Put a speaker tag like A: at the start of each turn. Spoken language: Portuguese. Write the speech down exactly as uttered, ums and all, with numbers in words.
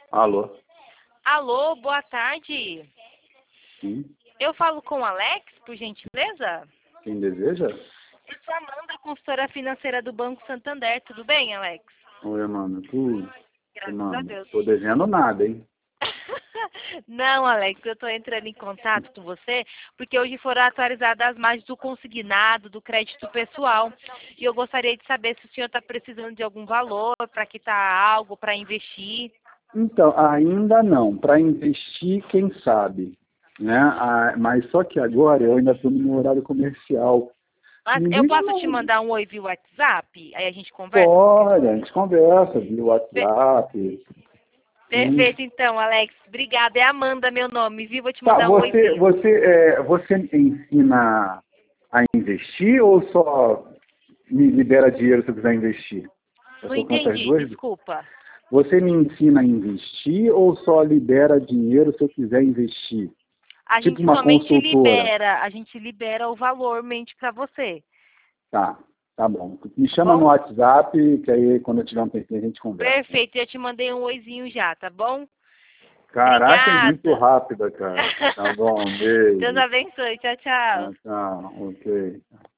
A: Alô?
B: Alô, boa tarde.
A: Sim?
B: Eu falo com o Alex, por gentileza?
A: Quem deseja?
B: Eu sou a Amanda, consultora financeira do Banco Santander. Tudo bem, Alex?
A: Oi, Amanda. Tudo?
B: Graças a
A: Mano,
B: Deus.
A: tô devendo nada, hein?
B: Não, Alex, eu estou entrando em contato com você porque hoje foram atualizadas as margens do consignado, do crédito pessoal. E eu gostaria de saber se o senhor está precisando de algum valor para quitar algo, para investir.
A: Então, ainda não. Para investir, quem sabe, né? Ah, mas só que agora eu ainda estou no meu horário comercial.
B: Mas
A: Me
B: eu
A: liga
B: posso te
A: não.
B: mandar um oi via WhatsApp? Aí a gente conversa qualquer
A: Pode, a
B: coisa?
A: gente conversa via
B: Pe-
A: WhatsApp. Sim.
B: Perfeito, então, Alex. Obrigada. É Amanda meu nome, viu? Vou te
A: Tá,
B: mandar um
A: você,
B: oizinho.
A: você, é, você ensina a investir ou só me libera dinheiro se eu quiser investir? Eu
B: Não
A: estou com essas
B: entendi,
A: duas.
B: desculpa.
A: Você me ensina a investir ou só libera dinheiro se eu quiser investir?
B: A
A: Tipo
B: gente
A: uma
B: somente
A: consultora.
B: libera, a gente libera o valor mente para você,
A: Tá, tá bom. Me
B: tá
A: chama no
B: bom?
A: WhatsApp, que aí quando eu tiver um tempinho a gente conversa.
B: Perfeito, eu te mandei um oizinho já, tá bom?
A: Caraca, é muito
B: Obrigada.
A: rápida, cara. Tá bom,
B: Deus
A: beijo.
B: abençoe, tchau, tchau.
A: Tchau, tchau. Ok.